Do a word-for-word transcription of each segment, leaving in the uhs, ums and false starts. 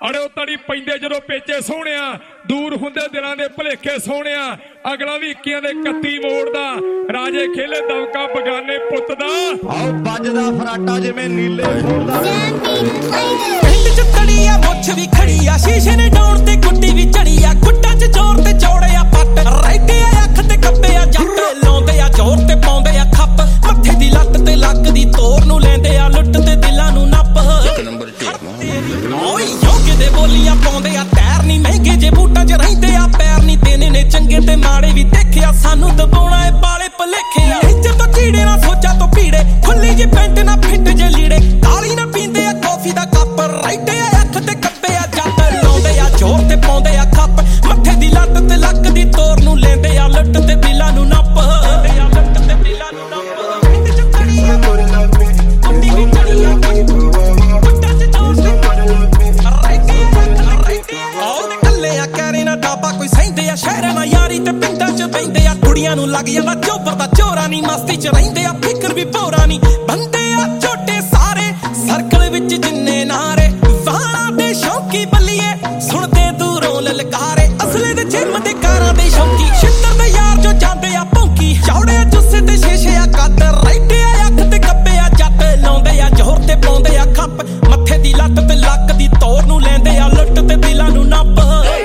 ਅੜਿਓ ਤੜੀ ਪੈਂਦੇ ਜਦੋਂ ਪੇਚੇ ਸੋਹਣਿਆ दूर हुंदे दिलां दे भुलेखे सोहणिया अगला भी इक्कियां दे इकत्ती मोड़दा राजे खेले दवका बगाने पुੱਤ ਦਾ आओ ਵੱਜਦਾ ਫਰਾਟਾ ਜਿਵੇਂ ਨੀਲੇ ਫੋੜਦਾ ਪਿੰਡ ਚ ਤੜੀ ਆ ਮੁੱਛ ਵੀ ਖੜੀ ਆ ਸ਼ੀਸ਼ੇ ਨੇ ਡਾਉਣ ਤੇ ਗੁੱਡੀ ਵੀ ਚੜੀ ਆ ਗੁੱਟਾਂ ਚ ਜ਼ੋਰ ਤੇ ਚੌੜੇ ਆ ਪੱਟ ਰਾਈਟੇ ਆ ਅੱਖ ਤੇ ਕੱਬੇ ਆ ਜੱਟ ਲਾਉਂਦੇ ਆ ਜ਼ੋਰ ਤੇ ਪਾਉਂਦੇ ਆ ਖੱਪ ਮੱਥੇ ਦੀ ਲੱਤ ਤੇ ਲੱਕ ਦੀ ਤੋਰ ਨੂੰ ਲੈਂਦੇ ਆ ਲੁੱਟ ਤੇ ਦਿਲਾਂ ਨੂੰ ਨੱਪ ਨੰਬਰ ਓਏ ਯੋਗੇ ਦੇ ਬੋਲੀਆਂ ਪਾਉਂਦੇ ਆ ਟਾਇਰ ਨਹੀਂ ਮਹਿੰਗੇ ਜੇ ਬੂਟਾਂ ਚ ਰਹਿੰਦੇ ਆ ਪੈਰ ਨਹੀਂ ਤੇਨੇ ਨੇ ਚੰਗੇ ਤੇ ਮਾੜੇ ਵੀ ਦੇਖਿਆ ਸਾਨੂੰ ਦਬਾਉਣਾ ਏ ਬਾਲੇ ਭਲੇਖੇ ਆ ਇੱਜ਼ਤ ਤੋਂ ਕੀੜੇ ਨਾ ਸੋਚਾਂ ਤੋਂ ਪੀੜੇ ਖੁੱਲੀ ਜੀ ਪੈਂਟ ਨਾ ਫਿੱਟ ਜੇ ਲੀੜੇ ਕਾਲੀ ਨਾ ਪੀਂਦੇ ਆ ਕਾਫੀ ਦਾ ਕੱਪ ਰਾਈਟੇ ਆ ਅੱਖ ਤੇ ਕੱਬੇ ਆ ਜੱਟ ਲਾਉਂਦੇ ਆ ਜ਼ੋਰ ਤੇ ਪਾਉਂਦੇ ਆ ਖੱਪ ਮੱਥੇ ਦੀ ਲੱਤ ਤੇ ਲੱਕ ਦੀ ਤੋਰ ਨੂੰ ਲੈਂਦੇ ਆ ਲੁੱਟ ਤੇ ਬਿੱਲਾਂ ਨੂੰ ਨੱਪ ਲੈਂਦੇ ਆ ਲੁੱਟ ਤੇ ਬਿੱਲਾਂ ਨੂੰ ਨੱਪ ਪਿੰਡ ਚ ਤੜੀ ਆ ਕੁੱਤੀ ਵੀ ਚੜੀ ਆ ਗੁੱਟਾਂ ਚ ਜ਼ੋਰ ਤੇ ਰਾਈਟੇ ਰਾਈਟੇ ਆਉ ਤੇ ਕੱਲੇ ਆ ਕਹਿਰੇ ਨਾ ਡਾਬਾ ਕੋਈ ਸਹਿੰਦੇ ਆ ਸ਼ਹਿਰਾਂ ਨਾਲ ਯਾਰੀ ਤੇ ਪਿੰਡਾਂ ਚ ਬਹਿੰਦੇ ਆ ਕੁੜੀਆਂ ਨੂੰ ਲੱਗ ਜਾਂਦਾ ਚੋਬਰ ਦਾ ਚੋਰਾ ਨੀ ਮਸਤੀ ਚ ਰਹਿੰਦੇ ਆ ਫਿਕਰ ਵੀ ਭੋਰਾ ਨੀ ਬੰਦੇ ਆ ਛੋਟੇ ਸਾਰੇ ਸਰਕਲ ਵਿੱਚ ਜਿੰਨੇ ਨਾਰੇ ਵਾਹਾਂ ਦੇ ਸ਼ੌਕੀ ਬੱਲੀਏ ਸੁਣਦੇ ਦੂਰੋਂ ਲਲਕਾਰੇ ਅਸਲੇ ਦੇ ਜਿੰਮ ਦੇ ਕਾਰਾਂ ਦੇ ਸ਼ੌਕੀ ਛਿੱਤਰ ਦੇ ਯਾਰ ਜੋ ਜਾਂਦੇ ਆ ਭੌਂਕੀ ਚੌੜੇ ਜੁੱਸੇ ਤੇ ਸ਼ੀਸ਼ੇ ਆ ਕੱਦ ਰਾਈਟੇ ਆ ਅੱਖ ਤੇ ਕੱਬੇ ਆ ਜੱਟ ਲਾਉਂਦੇ ਆ ਜ਼ੋਰ ਤੇ ਪਾਉਂਦੇ ਆ ਖੱਪ ਮੱਥੇ ਦੀ ਲੱਤ ਤੇ ਲੱਕ ਦੀ ਤੋਰ ਨੂੰ ਲੈਂਦੇ ਆ ਲੁੱਟ ਤੇ ਦਿਲਾਂ ਨੂੰ ਨੱਪ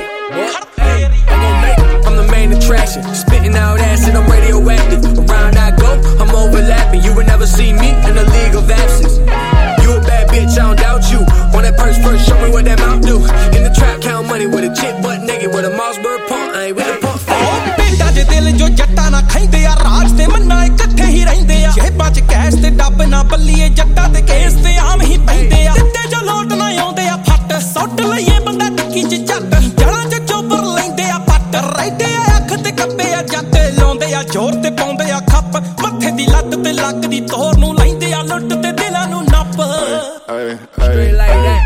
Attraction, spitting out acid, I'm radioactive. Around I go, I'm overlapping. You will never see me in the league of absence. You a bad bitch, I don't doubt you. On that purse first, show me what that mouth do. In the trap, count money with a chick butt naked with a Mossberg pump. I ain't with a pump. Oh, ਬੇਟਾ ਜੇ ਦਿਲ ਜੋ ਜੱਟਾਂ ਨਾ ਖੈਂਦੇ ਆ ਰਾਜ ਤੇ ਮੰਨਾ ਇਕੱਠੇ ਹੀ ਰਹਿੰਦੇ ਆ ਜੇਬਾਂ ਚ ਕੈਸ਼ ਤੇ ਡੱਬ ਨਾ ਬੱਲੀਏ ਜੱਟਾਂ ਤੇ ਕੇਸ ਤੇ ਆਮ ਹੀ ਪੈਂਦੇ ਆ ਦਿੱਤੇ ਜੋ ਲੋਟ ਨਾ ਆਉਂਦੇ ਆ ਫੱਟ ਸੁੱਟ ਲਈਏ ਬੰਦਾ ਟਿੱਕੀ ਚ ਝੱਟ ਜੜਾਂ ਚ ਚੋਬਰ ਲੈਂਦੇ ਆ ਪੱਟ ਰਾਈਟੇ ਆ ਅੱਖ ਤੇ ਕੱਬੇ ਆ ਜੱਟ ਲਾਉਂਦੇ ਆ ਜ਼ੋਰ ਤੇ ਪਾਉਂਦੇ ਆ ਖੱਪ ਮੱਥੇ ਦੀ ਲੱਤ ਤੇ ਲੱਕ ਦੀ ਤੋਰ ਨੂੰ ਲੈਂਦੇ ਆ ਲੁੱਟ ਤੇ ਦਿਲਾਂ ਨੂੰ ਨੱਪ